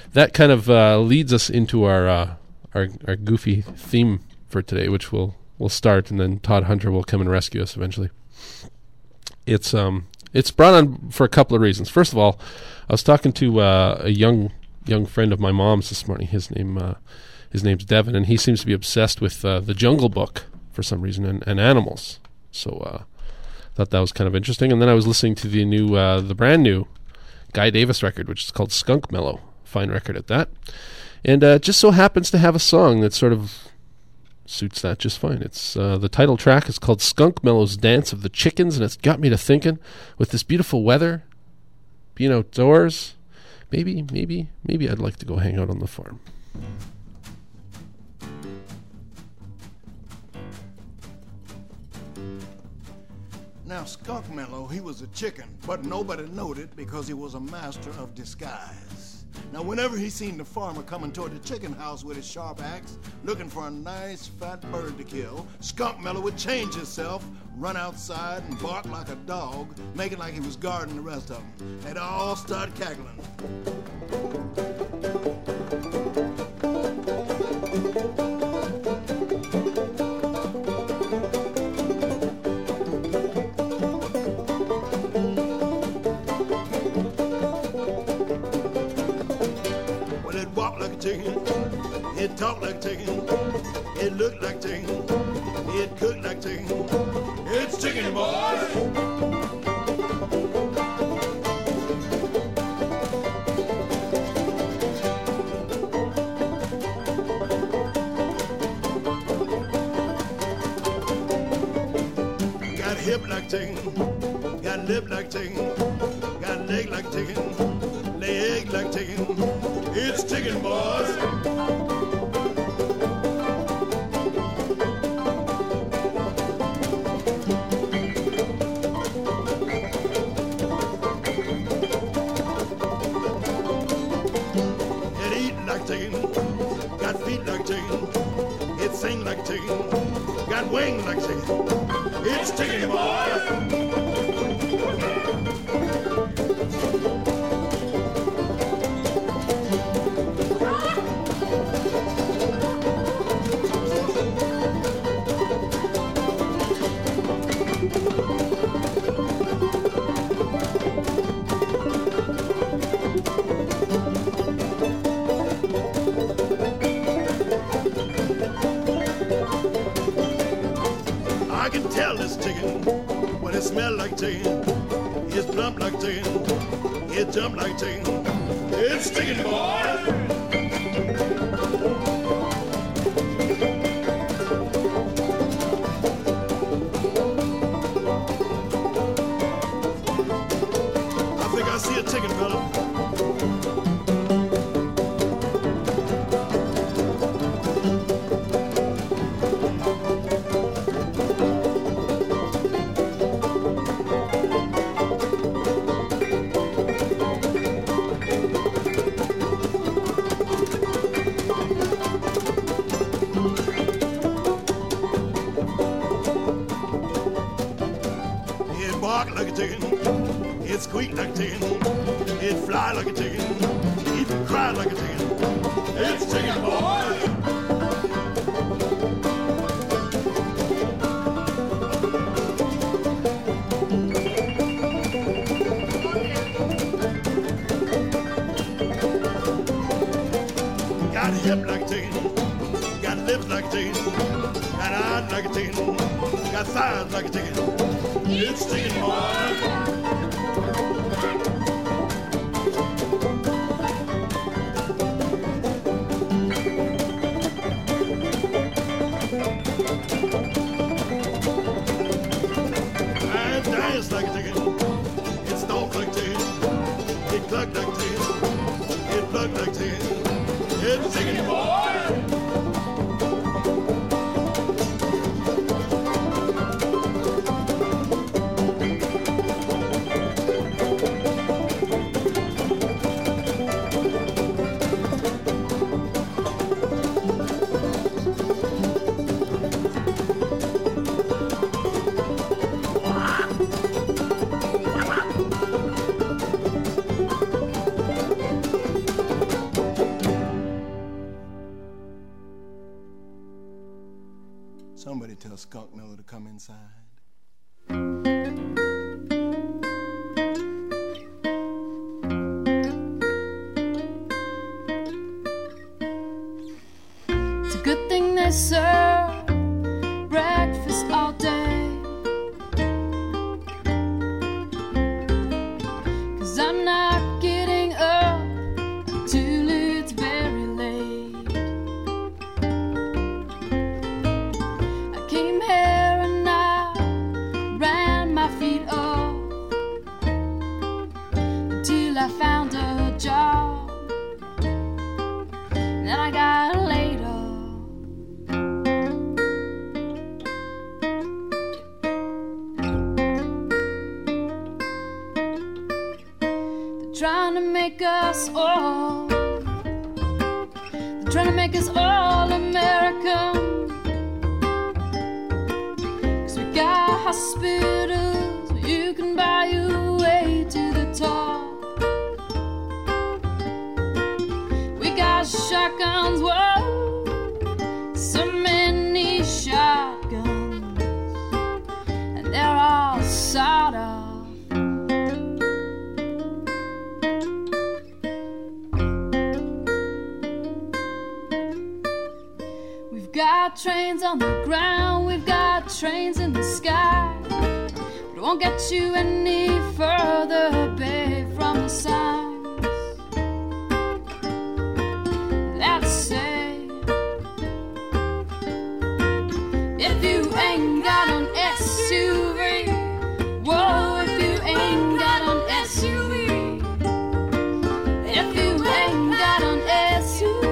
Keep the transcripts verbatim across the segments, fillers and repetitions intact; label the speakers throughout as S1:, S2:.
S1: that kind of uh, leads us into our, uh, our our goofy theme for today, which we'll we'll start, and then Todd Hunter will come and rescue us eventually. It's um it's brought on for a couple of reasons. First of all, I was talking to uh, a young young friend of my mom's this morning. His name uh, his name's Devin, and he seems to be obsessed with uh, the Jungle Book for some reason and, and animals. So uh, I thought that was kind of interesting. And then I was listening to the new uh, the brand new Guy Davis record, which is called Skunk Mellow. Fine record at that. And uh, it just so happens to have a song that sort of suits that just fine. It's uh, the title track is called Skunk Mellow's Dance of the Chickens, and it's got me to thinking, with this beautiful weather, being outdoors, maybe, maybe, maybe I'd like to go hang out on the farm.
S2: Now, Skunk Mellow, he was a chicken, but nobody knowed it because he was a master of disguise. Now, whenever he seen the farmer coming toward the chicken house with his sharp axe, looking for a nice fat bird to kill, Skunk Mellow would change himself, run outside and bark like a dog, making like he was guarding the rest of them. They'd all start cackling. It talk like chicken, it look like chicken, it cook like chicken. It's chicken, boys! Got hip like chicken, got lip like chicken, got leg like chicken, lay egg like chicken. It's chicken, boys! Got wings like chicken. It's chicken, boys! Smell like chicken, it's plump like chicken, it jump like chicken. It's chicken, boy! I think I see a chicken, fella. It squeak like a chicken, it fly like a chicken, even cry like a chicken. It's chicken, boy! Got hip like a chicken, got lips like a chicken, got eyes like a chicken, got thighs like a chicken. It's chicken, boy! Like a chicken, it stalk like chicken, it cluck like chicken, it pluck like chicken. It's chicken, boy! Somebody tell Skunk Miller to come inside.
S3: It's a good thing they serve breakfast all day, 'cause I'm not getting up till it's very late. I came here and I ran my feet off until I found a job, and then I got laid off. Trying to make us all, they're trying to make us all American, 'cause we got hospitals where you can buy your way to the top. We got shotguns, whoa, so many shotguns, and they're all sawed off. We've got trains on the ground, we've got trains in the sky, but it won't get you any further, babe, from the signs that say, if you ain't got an S U V, whoa, if you ain't got an S U V, if you ain't got an S U V,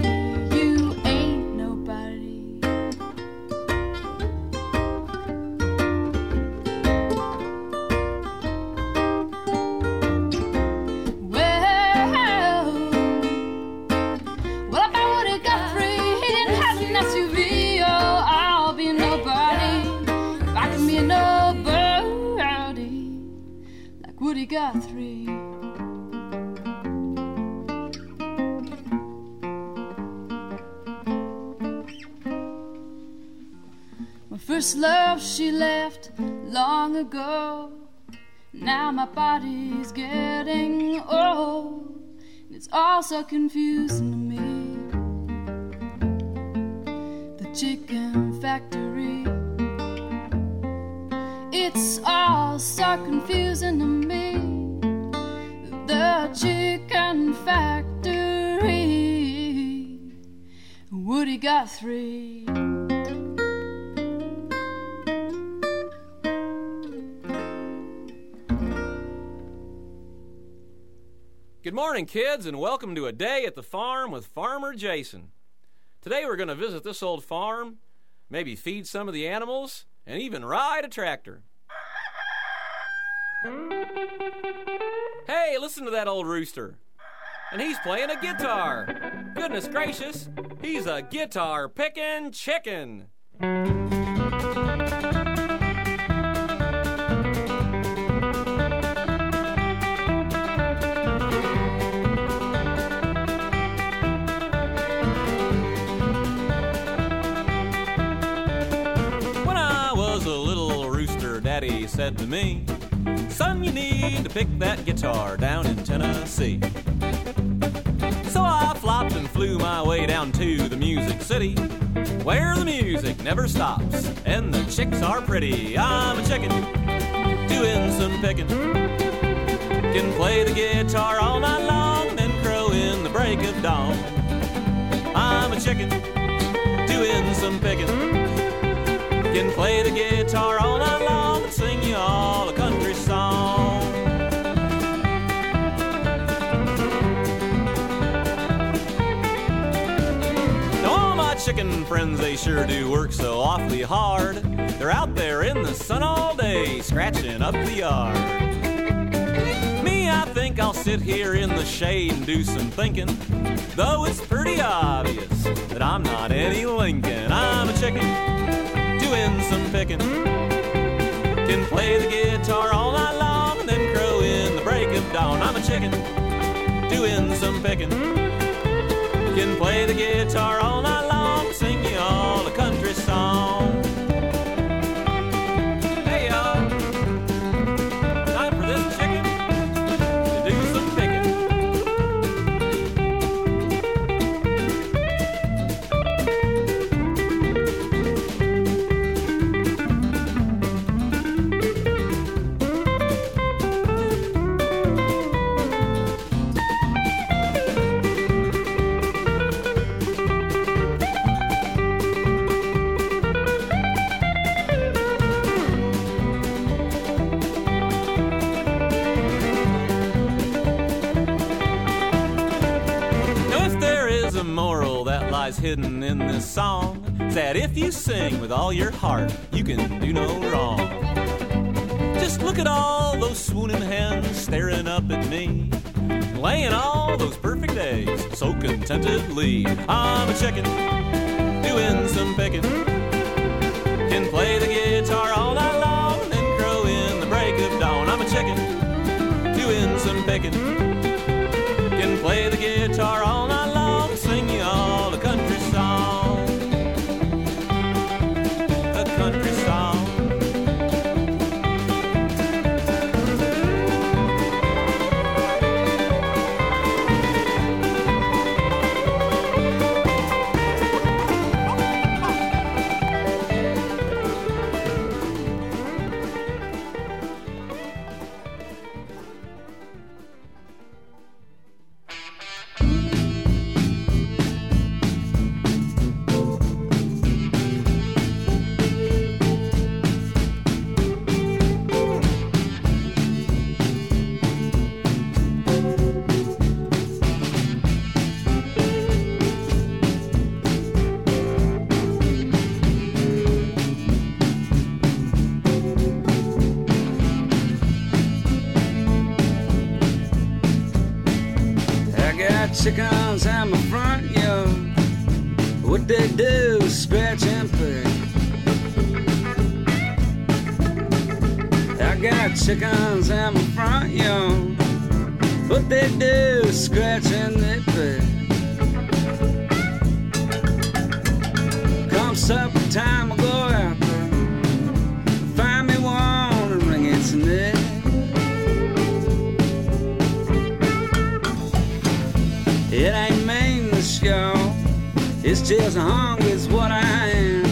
S3: Woody Guthrie. My first love she left long ago. Now my body's getting old, and it's all so confusing to me. The chicken factory, it's all so confusing to me. The chicken factory, Woody Guthrie.
S4: Good morning, kids, and welcome to A Day at the Farm with Farmer Jason. Today we're going to visit this old farm, maybe feed some of the animals, and even ride a tractor. Hey, listen to that old rooster. And he's playing a guitar. Goodness gracious, he's a guitar-picking chicken. When I was a little rooster, Daddy said to me, son, you need to pick that guitar down in Tennessee. So I flopped and flew my way down to the Music City, where the music never stops and the chicks are pretty. I'm a chicken doing some picking, can play the guitar all night long, then crow in the break of dawn. I'm a chicken doing some picking, can play the guitar all night long and sing you all a country song. Now all my chicken friends, they sure do work so awfully hard. They're out there in the sun all day, scratching up the yard. Me, I think I'll sit here in the shade and do some thinking, though it's pretty obvious that I'm not any Lincoln. I'm a chicken doing some picking, can play the guitar all night long and then crow in the break of dawn. I'm a chicken doing some picking, can play the guitar all night long, sing you all a country song. Hey y'all, time for this chicken to do some picking. Hidden in this song is that if you sing with all your heart, you can do no wrong. Just look at all those swooning hens staring up at me, laying all those perfect eggs so contentedly. I'm a chicken doing some picking, can play the guitar all night long and then crow in the break of dawn. I'm a chicken doing some picking, can play the guitar all night long, sing you all a country song, a country song.
S5: Chickens in my front yard, what they do is scratch and pick. I got chickens in my front yard, what they do is scratch and they pick. Come supper time, I go out there, find me one and wring its neck. It ain't meanness, y'all, it's just hunger's what I am.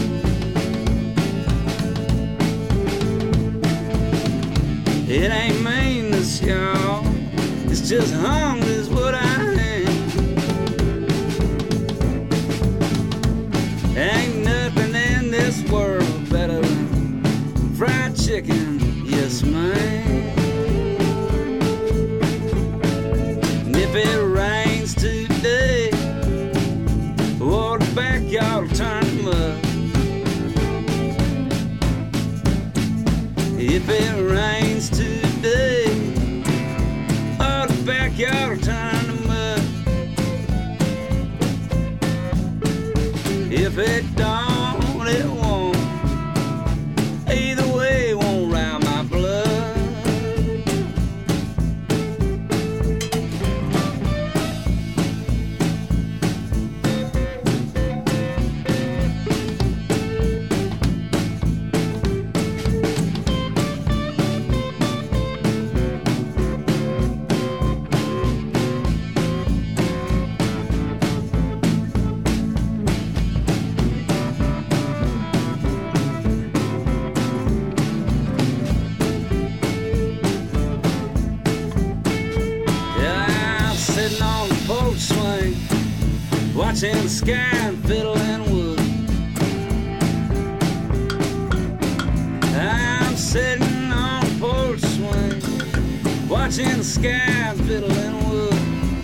S5: It ain't meanness, y'all, it's just hunger's what I am. Ain't nothing in this world better than fried chicken, yes ma'am. And if it rains today, well, the backyard will turn to mud. If it rains today, oh, the backyard will turn to mud. If it don't, it won't. Either way, it won't round my blood. Watching the sky and fiddling wood. I'm sitting on the porch swing, watching the sky and fiddling wood.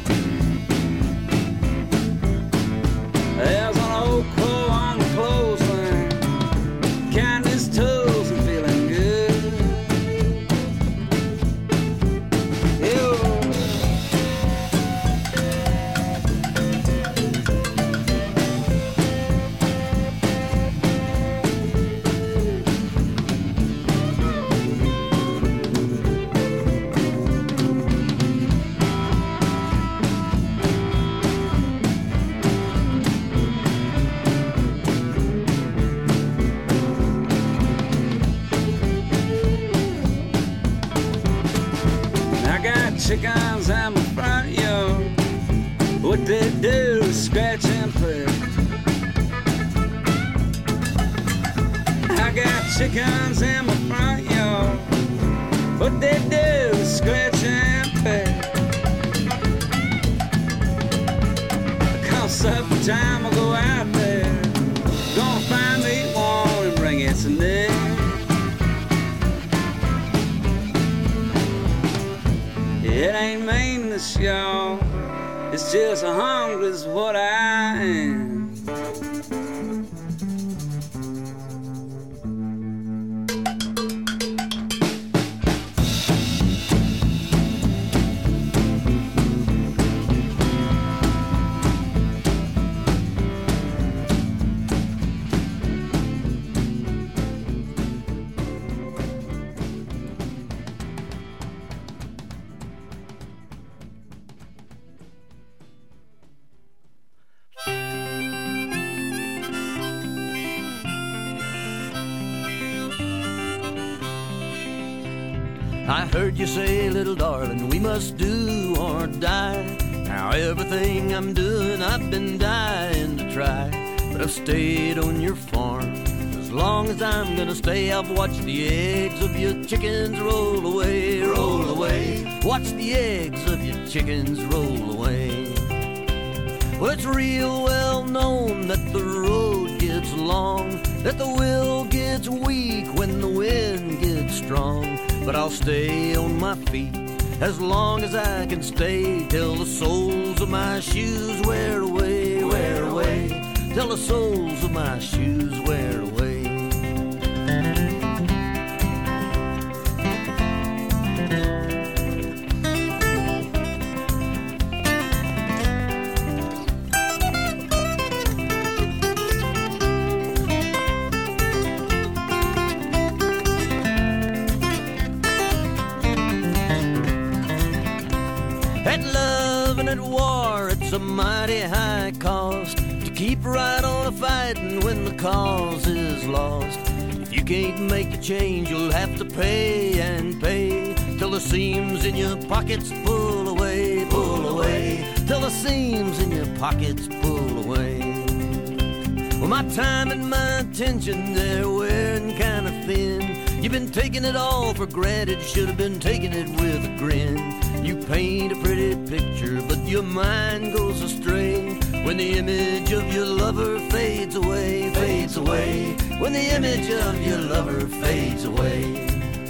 S5: There's an old crow on the clothesline, counting his toes and feeling good. Ew. chickens in my front yard. What they do is scratch and peck. I got chickens in my front yard. What they do is scratch and peck. Come supper time, I'll go out there. Gonna find me one and bring it to neck. It ain't meanness, y'all. It's just a hunger is what I am.
S6: I heard you say, little darling, we must do or die. Now everything I'm doing, I've been dying to try. But I've stayed on your farm. As long as I'm gonna stay, I've watched the eggs of your chickens roll away, roll away. Watch the eggs of your chickens roll away. Well, it's real well known that the road gets long, that the will gets weak when the wind gets strong. But I'll stay on my feet as long as I can stay, till the soles of my shoes wear away, wear away, till the soles of my shoes wear away. At love and at war, it's a mighty high cost to keep right on a fighting when the cause is lost. If you can't make a change, you'll have to pay and pay till the seams in your pockets pull away, pull away, till the seams in your pockets pull away. Well, my time and my attention, they're wearing kind of thin. You've been taking it all for granted, should have been taking it with a grin. You paint a pretty picture, but your mind goes astray when the image of your lover fades away, fades away, when the image of your lover fades away.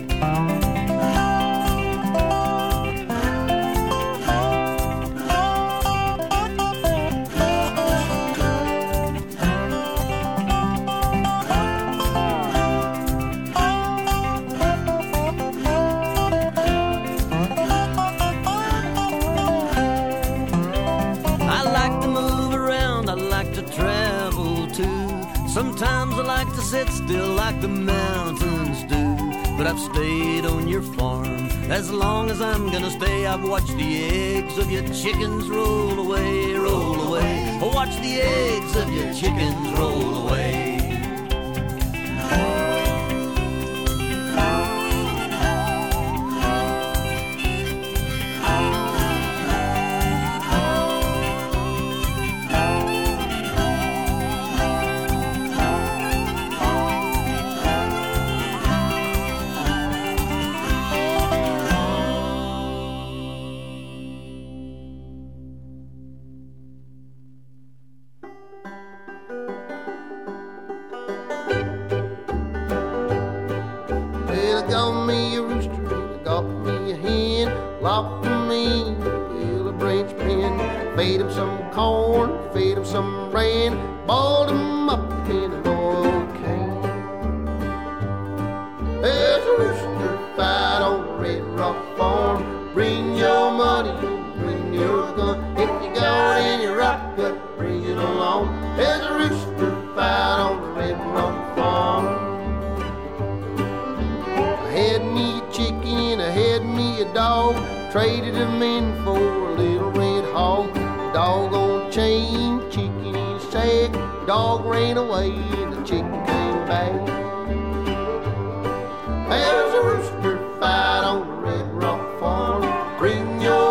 S6: Sometimes I like to sit still like the mountains do. But I've stayed on your farm as long as I'm gonna stay. I've watched the eggs of your chickens roll away, roll away. I watch the eggs of your chickens roll away.
S7: Feed him some corn, feed him some bran, boiled him up in an oil can. There's a rooster fight on the Red Rock farm. Bring your money, bring your gun. If you got any rock gut, bring it along. There's a rooster fight on the Red Rock farm. I had me a chicken, I had me a dog. Traded him in for a little red hog. Dog on chain, chicken in sack. Dog ran away and the chicken came back. There's a rooster fight on the Red Rock farm. Bring your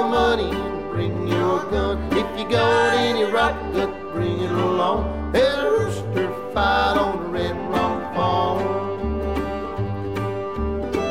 S7: you go